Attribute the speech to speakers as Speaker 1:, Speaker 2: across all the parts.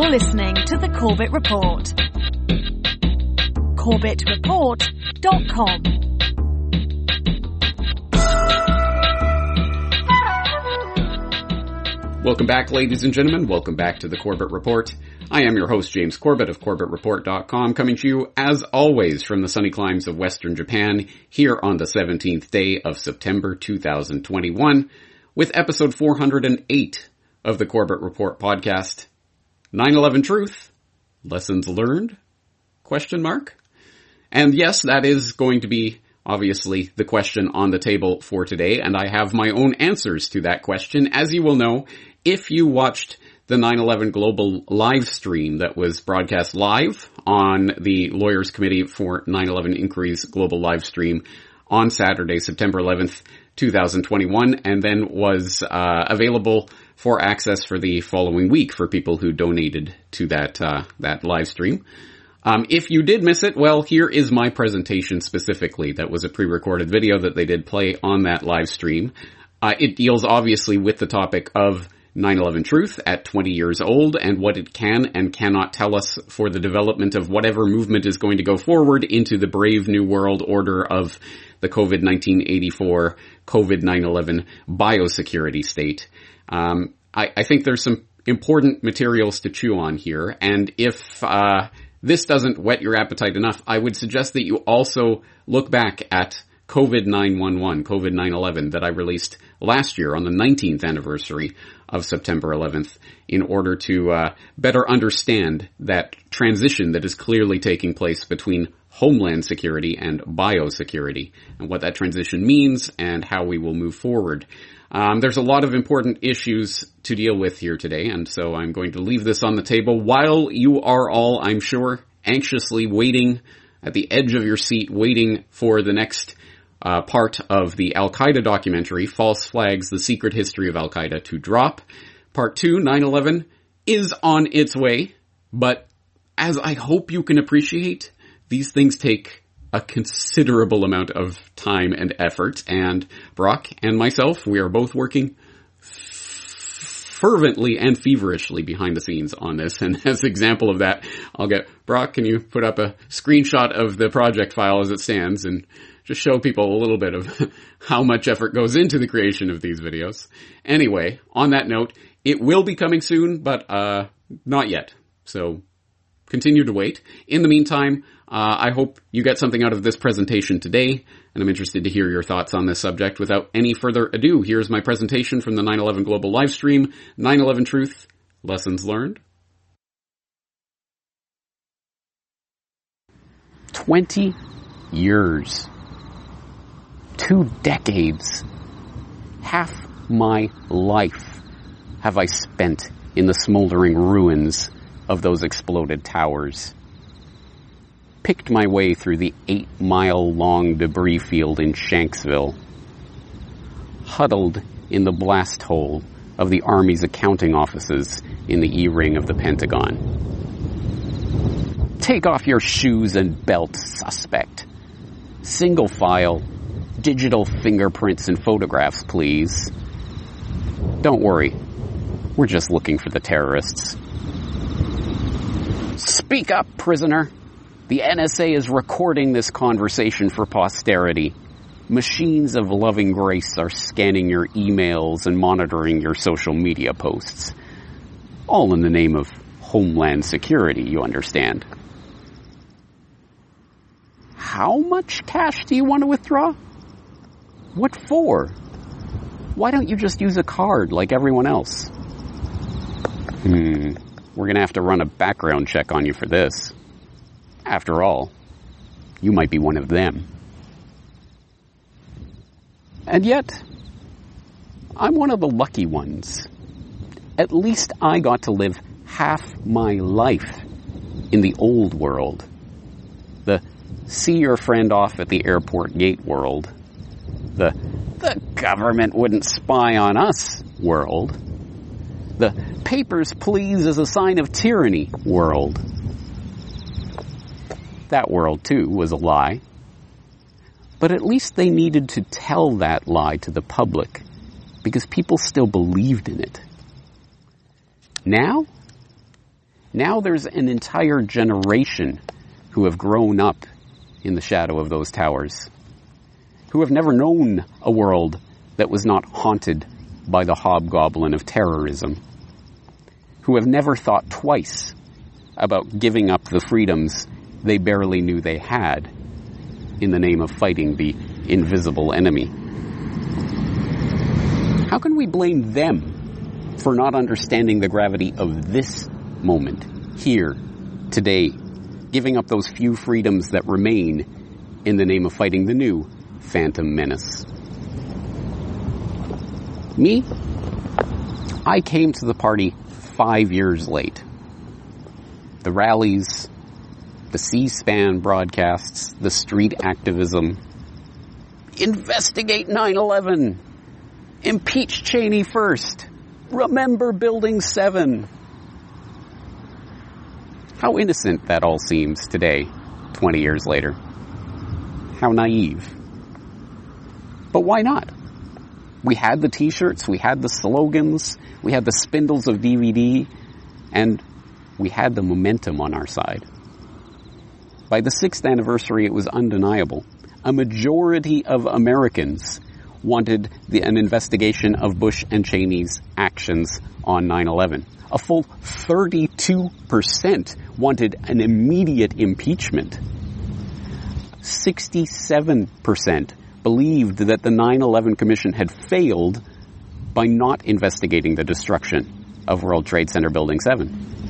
Speaker 1: You're listening to The Corbett Report. CorbettReport.com.
Speaker 2: Welcome back, ladies and gentlemen. Welcome back to The Corbett Report. I am your host, James Corbett of CorbettReport.com, coming to you, as always, from the sunny climes of Western Japan, here on the 17th day of September 2021, with episode 408 of the Corbett Report podcast. 9/11 Truth? Lessons learned? ? And yes, that is going to be, obviously, the question on the table for today, and I have my own answers to that question. As you will know, if you watched the 9/11 Global live stream that was broadcast live on the Lawyers Committee for 9/11 Inquiry's Global live stream on Saturday, September 11th, 2021, and then was available for access for the following week for people who donated to that live stream. If you did miss it, well, here is my presentation specifically. That was a pre-recorded video that they did play on that live stream. It deals obviously with the topic of 9/11 Truth at 20 years old and what it can and cannot tell us for the development of whatever movement is going to go forward into the brave new world order of the COVID-1984 COVID-9/11 biosecurity state. I think there's some important materials to chew on here, and if this doesn't whet your appetite enough, I would suggest that you also look back at COVID-911, COVID-9/11, that I released last year on the 19th anniversary of September 11th in order to better understand that transition that is clearly taking place between homeland security and biosecurity, and what that transition means and how we will move forward. There's a lot of important issues to deal with here today, and so I'm going to leave this on the table while you are all, I'm sure, anxiously waiting at the edge of your seat, waiting for the next part of the Al-Qaeda documentary, False Flags, The Secret History of Al-Qaeda, to drop. Part 2, 9/11, is on its way, but as I hope you can appreciate, these things take a considerable amount of time and effort, and Brock and myself, we are both working fervently and feverishly behind the scenes on this, and as an example of that, I'll get, Brock, can you put up a screenshot of the project file as it stands, and just show people a little bit of how much effort goes into the creation of these videos. Anyway, on that note, it will be coming soon, but not yet, so continue to wait. In the meantime, I hope you get something out of this presentation today, and I'm interested to hear your thoughts on this subject. Without any further ado, here's my presentation from the 9/11 Global livestream, 9/11 Truth, Lessons Learned. 20 years. 2 decades. Half my life have I spent in the smoldering ruins of those exploded towers. Picked my way through the 8-mile-long debris field in Shanksville. Huddled in the blast hole of the Army's accounting offices in the E-ring of the Pentagon. Take off your shoes and belt, suspect. Single file, digital fingerprints and photographs, please. Don't worry, we're just looking for the terrorists. Speak up, prisoner. The NSA is recording this conversation for posterity. Machines of loving grace are scanning your emails and monitoring your social media posts. All in the name of Homeland Security, you understand. How much cash do you want to withdraw? What for? Why don't you just use a card like everyone else? We're going to have to run a background check on you for this. After all, you might be one of them. And yet, I'm one of the lucky ones. At least I got to live half my life in the old world. The see your friend off at the airport gate world. The government wouldn't spy on us world. The papers please as a sign of tyranny world. That world, too, was a lie. But at least they needed to tell that lie to the public because people still believed in it. Now Now there's an entire generation who have grown up in the shadow of those towers, who have never known a world that was not haunted by the hobgoblin of terrorism, who have never thought twice about giving up the freedoms they barely knew they had in the name of fighting the invisible enemy. How can we blame them for not understanding the gravity of this moment, here, today, giving up those few freedoms that remain in the name of fighting the new Phantom Menace? Me? I came to the party 5 years late. The rallies, the C-SPAN broadcasts, the street activism. Investigate 9/11. Impeach Cheney first. Remember Building 7. How innocent that all seems today, 20 years later. How naive. But why not? We had the t-shirts, we had the slogans, we had the spindles of DVD, and we had the momentum on our side. By the 6th anniversary, it was undeniable. A majority of Americans wanted an investigation of Bush and Cheney's actions on 9/11. A full 32% wanted an immediate impeachment. 67% believed that the 9/11 Commission had failed by not investigating the destruction of World Trade Center Building 7.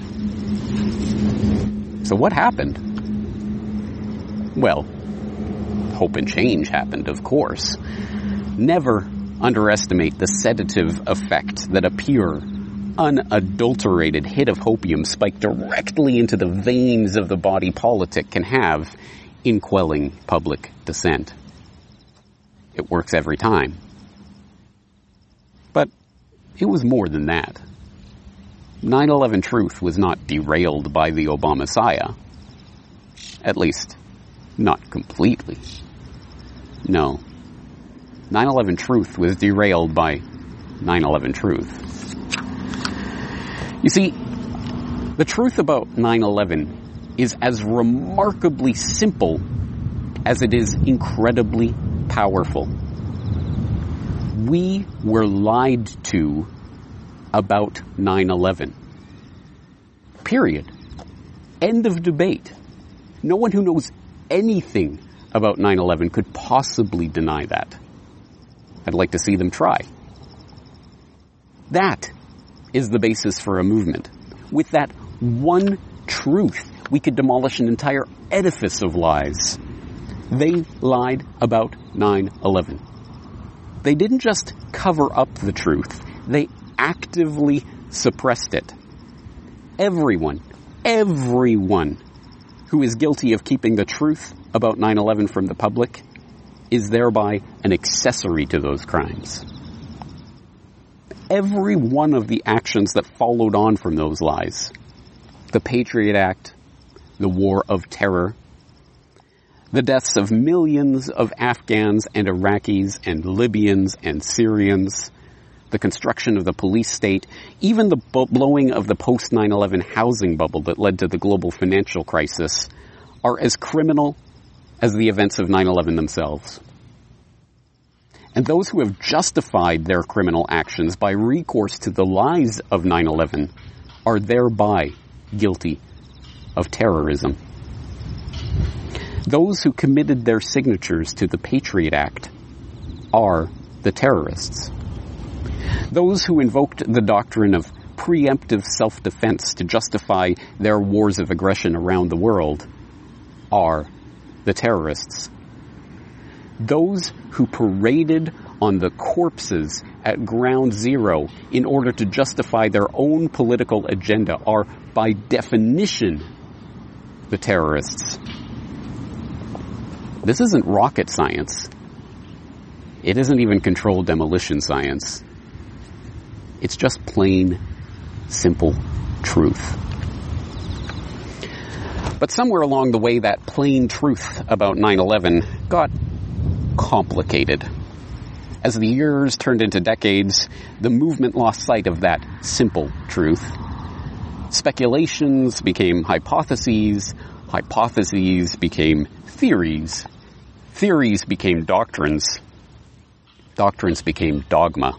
Speaker 2: So what happened? Well, hope and change happened, of course. Never underestimate the sedative effect that a pure, unadulterated hit of hopium spiked directly into the veins of the body politic can have in quelling public dissent. It works every time. But it was more than that. 9/11 truth was not derailed by the Obama-Messiah. At least, not completely. No. 9/11 truth was derailed by 9/11 truth. You see, the truth about 9/11 is as remarkably simple as it is incredibly powerful. We were lied to about 9/11. Period. End of debate. No one who knows anything about 9/11 could possibly deny that. I'd like to see them try. That is the basis for a movement. With that one truth, we could demolish an entire edifice of lies. They lied about 9/11. They didn't just cover up the truth. They actively suppressed it. Everyone who is guilty of keeping the truth about 9/11 from the public is thereby an accessory to those crimes. Every one of the actions that followed on from those lies, the Patriot Act, the War of Terror, the deaths of millions of Afghans and Iraqis and Libyans and Syrians, the construction of the police state, even the blowing of the post-9/11 housing bubble that led to the global financial crisis, are as criminal as the events of 9/11 themselves. And those who have justified their criminal actions by recourse to the lies of 9/11 are thereby guilty of terrorism. Those who committed their signatures to the Patriot Act are the terrorists. Those who invoked the doctrine of preemptive self-defense to justify their wars of aggression around the world are the terrorists. Those who paraded on the corpses at Ground Zero in order to justify their own political agenda are, by definition, the terrorists. This isn't rocket science. It isn't even controlled demolition science. It's just plain, simple truth. But somewhere along the way, that plain truth about 9/11 got complicated. As the years turned into decades, the movement lost sight of that simple truth. Speculations became hypotheses. Hypotheses became theories. Theories became doctrines. Doctrines became dogma.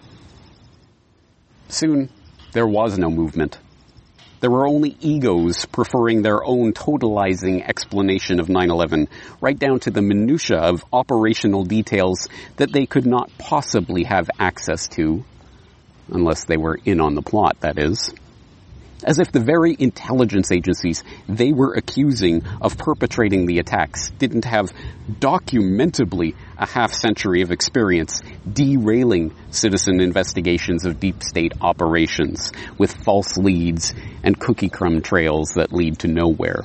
Speaker 2: Soon, there was no movement. There were only egos preferring their own totalizing explanation of 9/11, right down to the minutiae of operational details that they could not possibly have access to, unless they were in on the plot, that is. As if the very intelligence agencies they were accusing of perpetrating the attacks didn't have documentably a half-century of experience derailing citizen investigations of deep state operations with false leads and cookie crumb trails that lead to nowhere.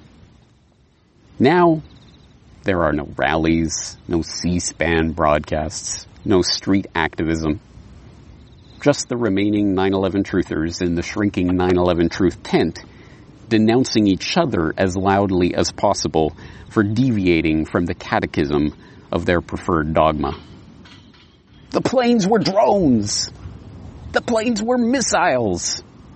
Speaker 2: Now, there are no rallies, no C-SPAN broadcasts, no street activism. Just the remaining 9/11 truthers in the shrinking 9/11 truth tent denouncing each other as loudly as possible for deviating from the catechism of their preferred dogma. The planes were drones! The planes were missiles!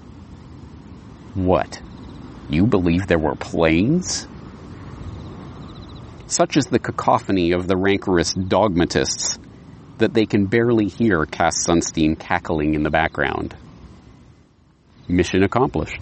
Speaker 2: What? You believe there were planes? Such is the cacophony of the rancorous dogmatists that they can barely hear Cass Sunstein cackling in the background. Mission accomplished.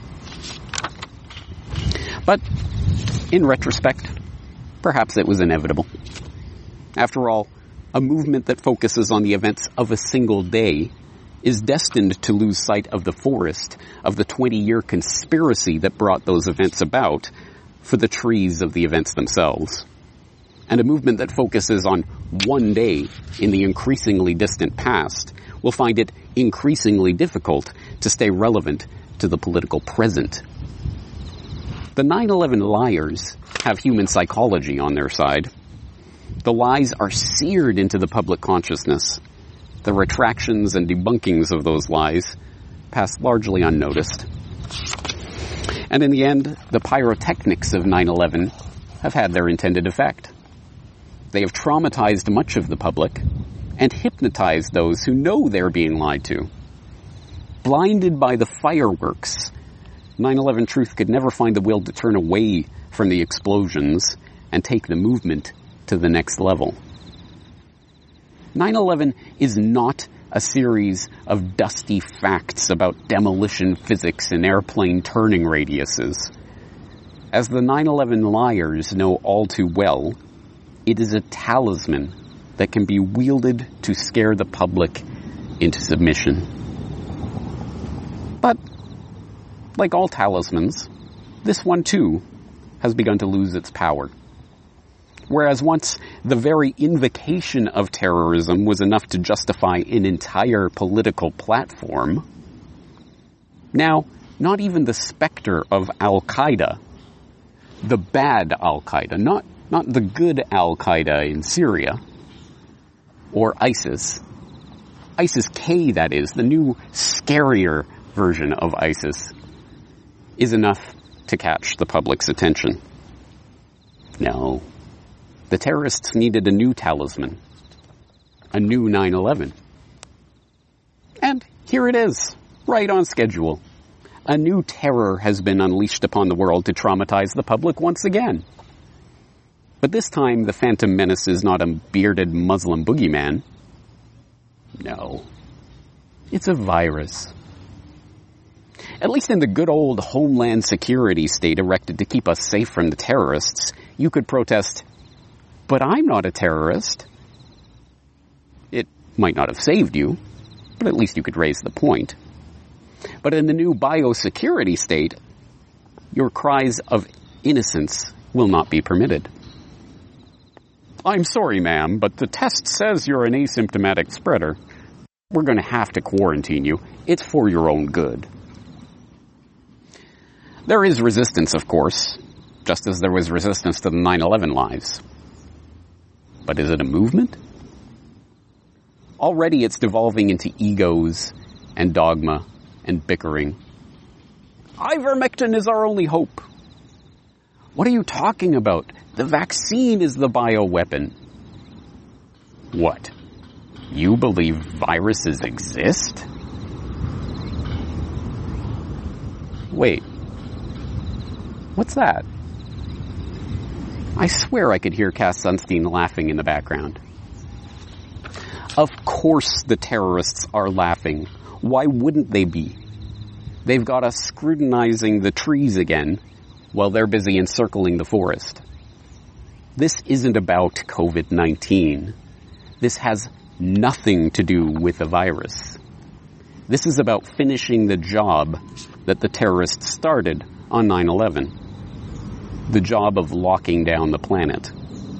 Speaker 2: But, in retrospect, perhaps it was inevitable. After all, a movement that focuses on the events of a single day is destined to lose sight of the forest of the 20-year conspiracy that brought those events about for the trees of the events themselves. And a movement that focuses on one day in the increasingly distant past will find it increasingly difficult to stay relevant to the political present. The 9/11 liars have human psychology on their side. The lies are seared into the public consciousness. The retractions and debunkings of those lies pass largely unnoticed. And in the end, the pyrotechnics of 9/11 have had their intended effect. They have traumatized much of the public and hypnotized those who know they're being lied to. Blinded by the fireworks, 9/11 truth could never find the will to turn away from the explosions and take the movement to the next level. 9/11 is not a series of dusty facts about demolition physics and airplane turning radiuses. As the 9/11 liars know all too well, it is a talisman that can be wielded to scare the public into submission. But, like all talismans, this one too has begun to lose its power. Whereas once the very invocation of terrorism was enough to justify an entire political platform, now not even the specter of Al-Qaeda, the bad Al-Qaeda, not the good Al-Qaeda in Syria, or ISIS. ISIS-K, that is, the new, scarier version of ISIS, is enough to catch the public's attention. No. The terrorists needed a new talisman. A new 9/11. And here it is, right on schedule. A new terror has been unleashed upon the world to traumatize the public once again. But this time, the Phantom Menace is not a bearded Muslim boogeyman. No. It's a virus. At least in the good old Homeland Security state erected to keep us safe from the terrorists, you could protest, "But I'm not a terrorist." It might not have saved you, but at least you could raise the point. But in the new biosecurity state, your cries of innocence will not be permitted. "I'm sorry, ma'am, but the test says you're an asymptomatic spreader. We're going to have to quarantine you. It's for your own good." There is resistance, of course, just as there was resistance to the 9/11 lies. But is it a movement? Already it's devolving into egos and dogma and bickering. "Ivermectin is our only hope." What are you talking about? The vaccine is the bioweapon. What? You believe viruses exist? Wait. What's that? I swear I could hear Cass Sunstein laughing in the background. Of course the terrorists are laughing. Why wouldn't they be? They've got us scrutinizing the trees again while they're busy encircling the forest. This isn't about COVID-19. This has nothing to do with the virus. This is about finishing the job that the terrorists started on 9/11. The job of locking down the planet.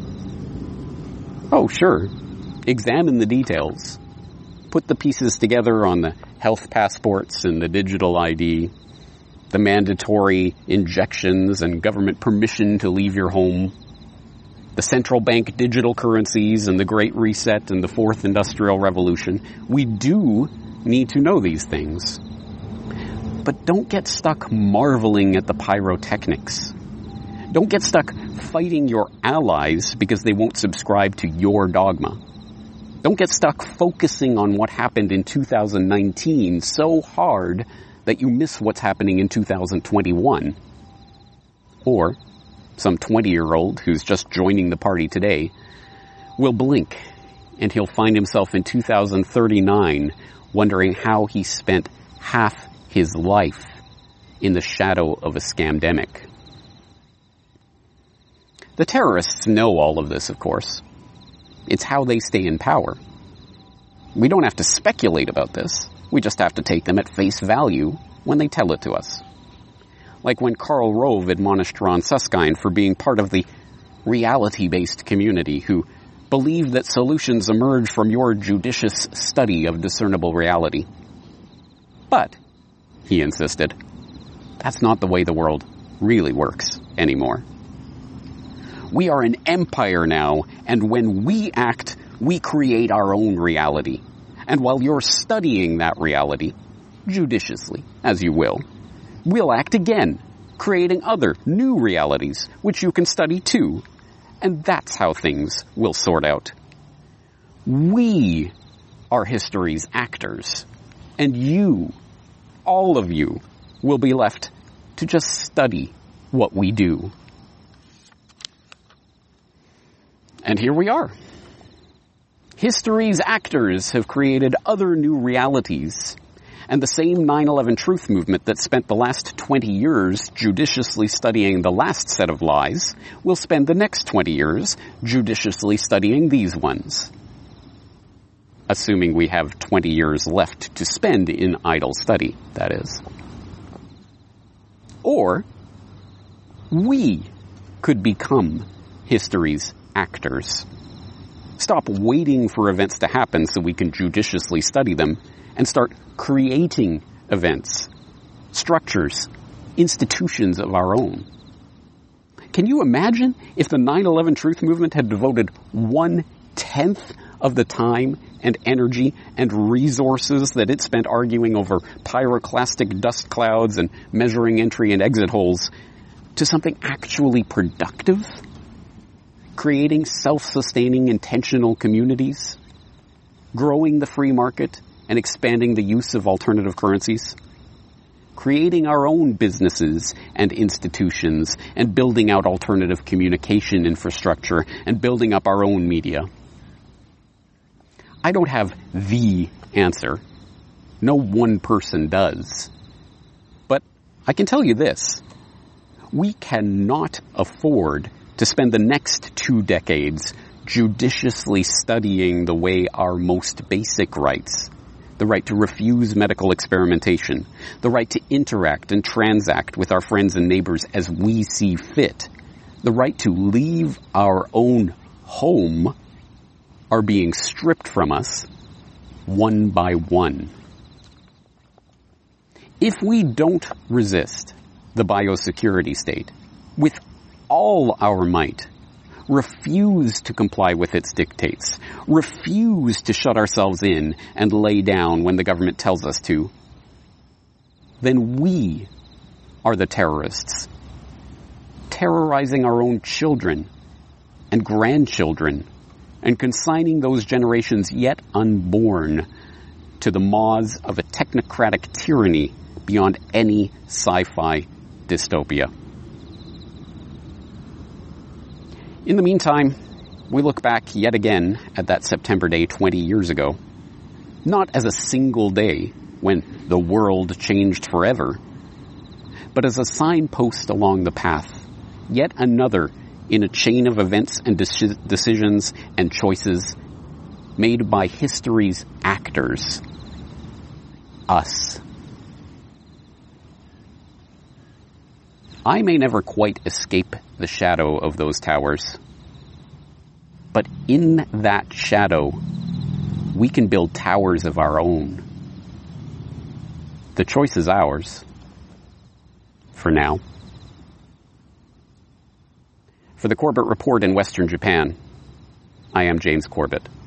Speaker 2: Oh, sure. Examine the details. Put the pieces together on the health passports and the digital ID, the mandatory injections and government permission to leave your home, the central bank digital currencies and the Great Reset and the Fourth Industrial Revolution. We do need to know these things. But don't get stuck marveling at the pyrotechnics. Don't get stuck fighting your allies because they won't subscribe to your dogma. Don't get stuck focusing on what happened in 2019 so hard that you miss what's happening in 2021. Or some 20-year-old who's just joining the party today will blink and he'll find himself in 2039 wondering how he spent half his life in the shadow of a scamdemic. The terrorists know all of this, of course. It's how they stay in power. We don't have to speculate about this. We just have to take them at face value when they tell it to us. Like when Karl Rove admonished Ron Suskind for being part of the reality-based community who believed that solutions emerge from your judicious study of discernible reality. But, he insisted, that's not the way the world really works anymore. We are an empire now, and when we act, we create our own reality. And while you're studying that reality, judiciously, as you will, we'll act again, creating other new realities, which you can study too. And that's how things will sort out. We are history's actors, and you, all of you, will be left to just study what we do. And here we are. History's actors have created other new realities, and the same 9/11 truth movement that spent the last 20 years judiciously studying the last set of lies will spend the next 20 years judiciously studying these ones. Assuming we have 20 years left to spend in idle study, that is. Or, we could become history's actors. Stop waiting for events to happen so we can judiciously study them and start creating events, structures, institutions of our own. Can you imagine if the 9/11 truth movement had devoted 1/10 of the time and energy and resources that it spent arguing over pyroclastic dust clouds and measuring entry and exit holes to something actually productive? Creating self-sustaining intentional communities, growing the free market and expanding the use of alternative currencies, creating our own businesses and institutions and building out alternative communication infrastructure and building up our own media. I don't have the answer. No one person does. But I can tell you this. We cannot afford to spend the next 2 decades judiciously studying the way our most basic rights, the right to refuse medical experimentation, the right to interact and transact with our friends and neighbors as we see fit, the right to leave our own home, are being stripped from us one by one. If we don't resist the biosecurity state with all our might, refuse to comply with its dictates, refuse to shut ourselves in and lay down when the government tells us to, then we are the terrorists, terrorizing our own children and grandchildren and consigning those generations yet unborn to the maws of a technocratic tyranny beyond any sci-fi dystopia. In the meantime, we look back yet again at that September day 20 years ago, not as a single day when the world changed forever, but as a signpost along the path, yet another in a chain of events and decisions and choices made by history's actors, us. I may never quite escape the shadow of those towers, but in that shadow, we can build towers of our own. The choice is ours. For now. For the Corbett Report in Western Japan, I am James Corbett.